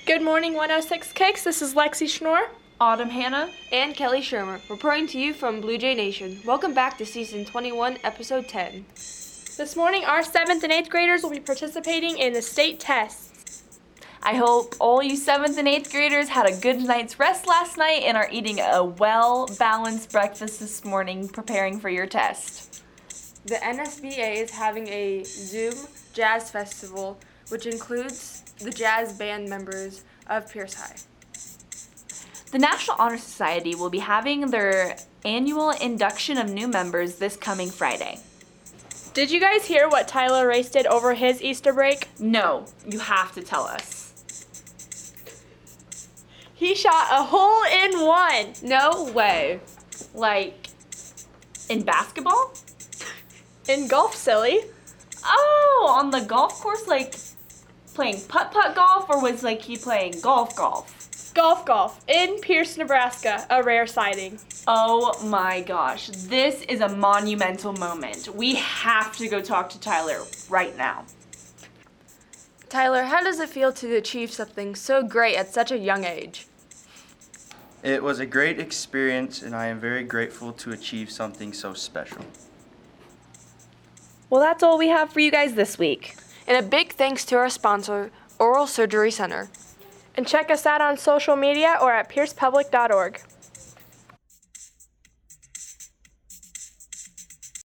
Good morning, 106 Kicks. This is Lexi Schnorr. Autumn Hannah. And Kelly Shermer, reporting to you from Blue Jay Nation. Welcome back to Season 21, Episode 10. This morning, our 7th and 8th graders will be participating in the state tests. I hope all you 7th and 8th graders had a good night's rest last night and are eating a well-balanced breakfast this morning preparing for your test. The NSBA is having a Zoom Jazz Festival, which includes the jazz band members of Pierce High. The National Honor Society will be having their annual induction of new members this coming Friday. Did you guys hear what Tyler Race did over his Easter break? No, you have to tell us. He shot a hole-in-one. No way. Like, in basketball? In golf, silly. Oh, on the golf course, like playing putt-putt golf, or was like he playing golf? Golf. In Pierce, Nebraska, a rare sighting. Oh my gosh, this is a monumental moment. We have to go talk to Tyler right now. Tyler, how does it feel to achieve something so great at such a young age? It was a great experience, and I am very grateful to achieve something so special. Well, that's all we have for you guys this week. And a big thanks to our sponsor, Oral Surgery Center. And check us out on social media or at piercepublic.org.